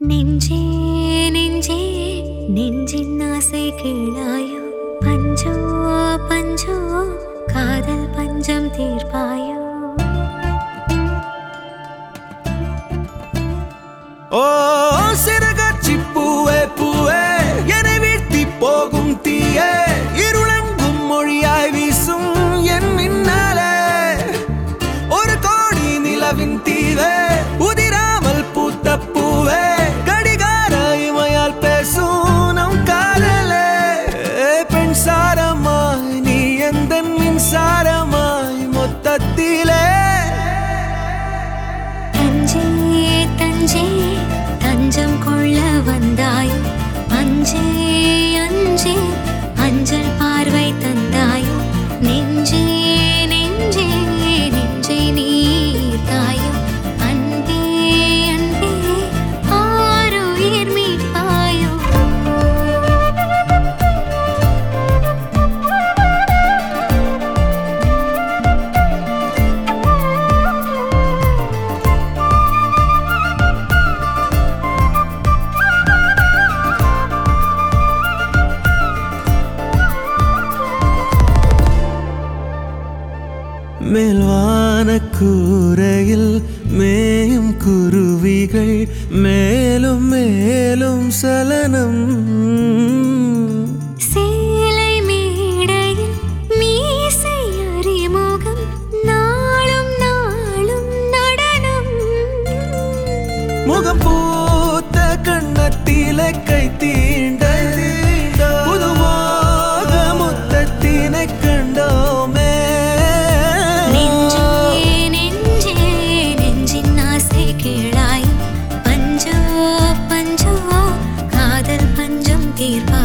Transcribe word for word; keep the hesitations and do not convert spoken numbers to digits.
நெஞ்சே நெஞ்சே நெஞ்சின் ஆசை கேளாயோ பஞ்சோ பஞ்சோ காதல் பஞ்சம் தீர்ப்பாயோ ஓ சிறகாட்சி பூவே பூவே என்னை வீழ்த்தி போகும் தீயே இருளங்கும் மொழியாய் வீசும் என் மின்னாலே ஒரு கோடி நிலவின் தீவே உதிராமல் பூத்த பூவே கடிகார இமையால் பேசும் நம் காதலே பெண் சாரமாய் நீ எந்த மின்சாரமாய் மொத்தத்திலே தஞ்சே தஞ்சே தஞ்சம் கொள்ள வந்தாய் அஞ்சே அஞ்சே அஞ்சல் பார்வை தந்தாய் நெஞ்சே நெஞ்சே நெஞ்சை நீ தாயோ அன்பே அன்பே ஆருயிர் மீட்பாயோ மேல்வான கூரையில் மேயும் குருவிகள் மேலும் மேலும் சலனம் சேலை மேடையில் மீசை அறிமுகம் நாளும் நாளும் நடனம் முகம் பூத்த கண்ணத்திலே கை தீண்ட புதுவாக முத்தத்தினை கண்டோமே கேளாய் பஞ்சோ பஞ்சோ காதல் பஞ்சம் தீர்ப்பா